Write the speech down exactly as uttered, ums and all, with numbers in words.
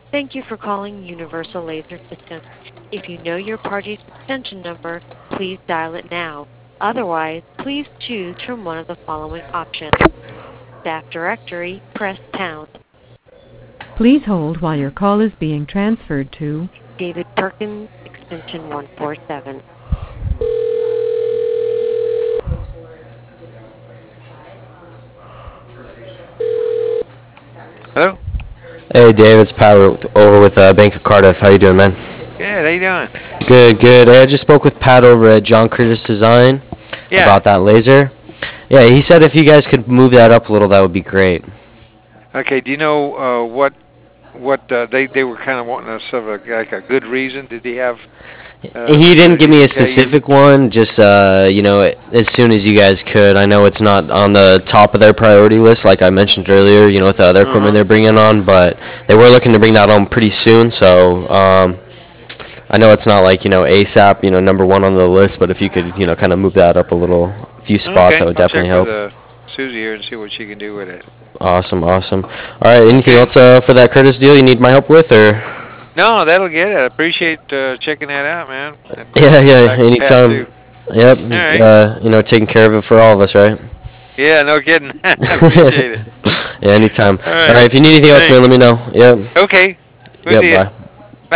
Thank you for calling Universal Laser Systems. If you know your party's extension number, please dial it now. Otherwise, please choose from one of the following options. Staff directory, press pound. Please hold while your call is being transferred to David Perkins, extension one four seven. Hello? Hey, Dave, it's Pat over with uh, Bank of Cardiff. How you doing, man? Good, how you doing? Good, good. Hey, I just spoke with Pat over at John Curtis Design Yeah. about that laser. Yeah, he said if you guys could move that up a little, that would be great. Okay, do you know uh, what what uh, they they were kind of wanting us of a, like a good reason? Did he have uh, He didn't give did me he a tell you? specific one, just, uh, you know, as soon as you guys could. I know it's not on the top of their priority list, like I mentioned earlier, you know, with the other equipment Uh-huh. they're bringing on, but they were looking to bring that on pretty soon, so um, I know it's not like, you know, ASAP, you know, number one on the list, but if you could, you know, kind of move that up a little, a few spots, Okay, that would I'll check definitely with help. uh, Susie here and see what she can do with it. Awesome, awesome. All right, anything Okay. else uh, for that Curtis deal you need my help with, or? No, that'll get it. I appreciate uh, checking that out, man, and uh, Yeah, getting yeah, back to Pat too. anytime. Yep, All right. uh, you know, taking care of it for all of us, right? Yeah, no kidding. I appreciate it. Yeah, anytime. All All right. right, if you need anything else, Thanks. man, let me know. Yep. Okay. We'll Yep, see you. bye.